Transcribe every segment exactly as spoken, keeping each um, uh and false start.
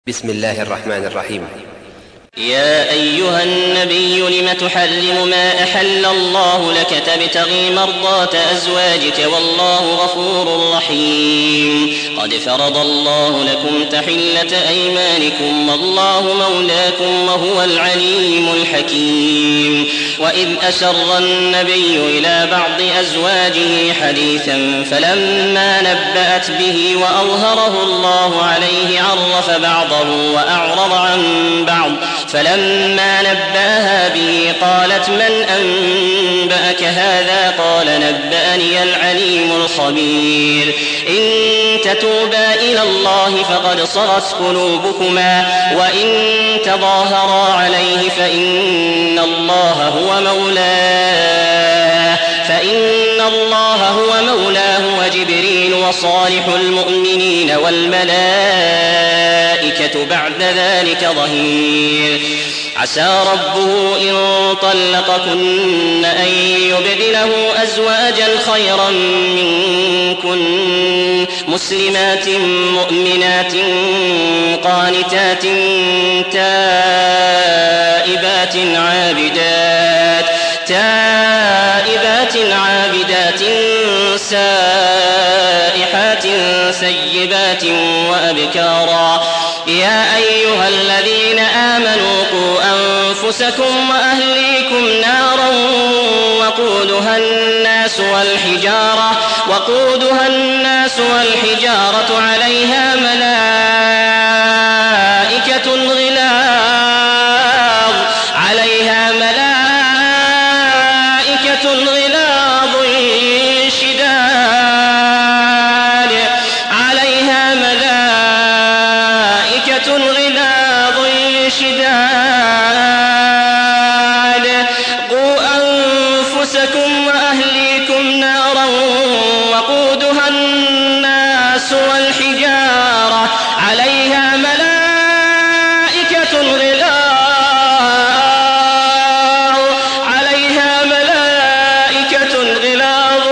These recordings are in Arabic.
بسم الله الرحمن الرحيم. يا أيها النبي لم تحرم ما أحل الله لك تبتغي مرضات أزواجك والله غفور رحيم. قد فرض الله لكم تحلة أيمانكم والله مولاكم وهو العليم الحكيم. وإذ أسر النبي إلى بعض أزواجه حديثا فلما نبأت به وأظهره الله عليه عرف بعضه وأعرض عن بعض فلما نبأها به قالت من أنبأك هذا قال نبأني العليم الخبير. إن تتوبا إلى الله فقد صغت قلوبكما وإن تظاهرا عليه فإن الله هو مولاه فإن الله هو مولاه وجبريل وصالح المؤمنين والملائكة بعد ذلك ظهير. عسى ربه إن طلقكن أن يبدله أزواجا خيرا منكن مسلمات مؤمنات قانتات تائبات عابدات تائبات عابدات سائحات سيبات وأبكارا. يا أيها الذين آمنوا قوا أنفسكم وأهليكم نارا وقودها الناس والحجارة وقودها الناس والحجارة عليها ملائكة غلاظ عليها ملائكة غلاظ شداد عليها ملائكة غلاظ شداد. قوا أنفسكم وأهليكم نارا وقودها الناس والحجارة عليها ملائكة غلاظ عليها ملائكة غلاظ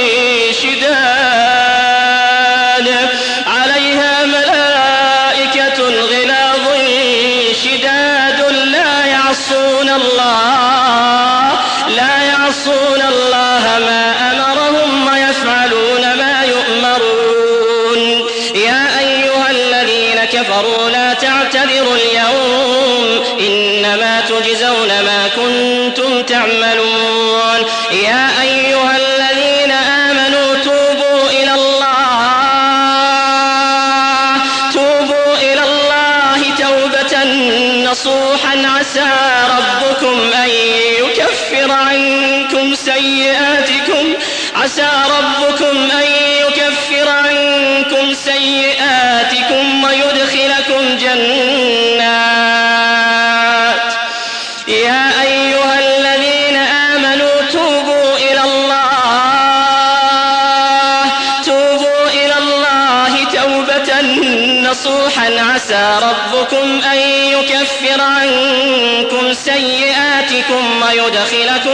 شداد عليها ملائكة غلاظ شداد لا يعصون الله لا يعصون الله ما أمرهم ويفعلون ما يؤمرون. يا أيها الذين كفروا لا تعتذروا اليوم إنما تجزون ما كنتم تعملون. يا أيها الذين آمنوا توبوا إلى الله توبوا إلى الله توبة نصوحا عسى ربكم أن يكفر عنكم سيئاتكم عسى ربكم أن يكفر عنكم سيئاتكم ويدخلكم جنات. يا أيها الذين آمنوا توبوا إلى الله توبوا إلى الله توبة نصوحا عسى ربكم أن يكفر عنكم سيئاتكم ويدخلكم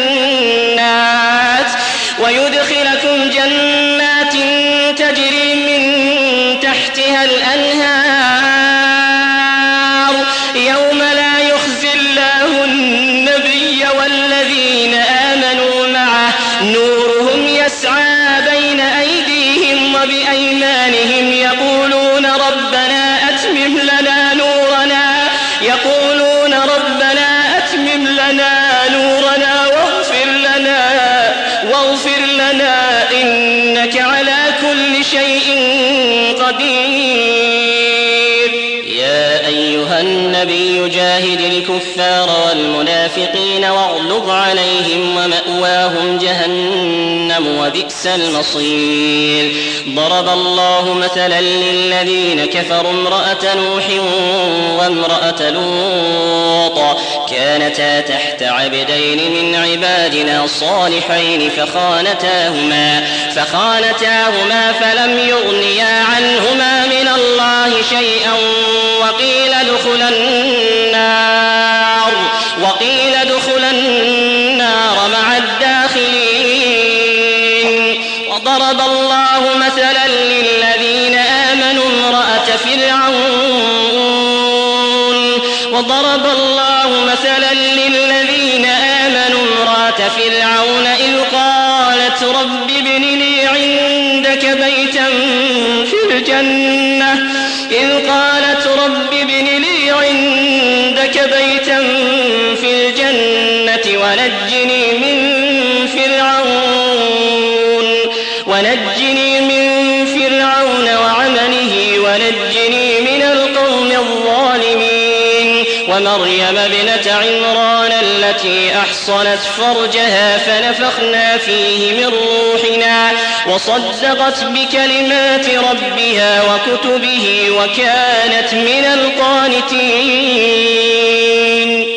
جنات ويدخلكم جنات تجري من تحتها الأنهار يوم لا يخزي الله النبي والذين آمنوا معه نورهم يسعى بين أيديهم وبأيمانهم يقولون ربنا أتمم لنا نورنا يقولون ربنا أتمم لنا نورنا واغفر لنا واغفر لنا إنك على كل شيء قدير. يا أيها النبي جاهد الكفار والمنافقين واغلظ عليهم ومأواهم جهنم وبئس المصير. ضرب الله مثلا للذين كفروا امرأة نوح وامرأة لوط كانتا تحت عبدين من عبادنا صالحين فخانتاهما فخانتاهما فلم يغنيا عنهما من الله شيئا وقيل ادخلا النار وقيل ادخلا النار مع الداخلين. وضرب الله مثلا للذين آمنوا امرأة فرعون وضرب الله مثلا للذين آمنوا امرأة فرعون إذ قالت رب ابن لي عندك بيتا في الجنة إذ قالت رب ابن لي عندك بيتا في الجنة ونجني من فرعون ونجني من فرعون وعمله ونجني من القوم الظالمين ومريم ابنة عمران التي أحصنت فرجها فنفخنا فيه من روحنا وصدقت بكلمات ربها وكتبه وكانت من القانتين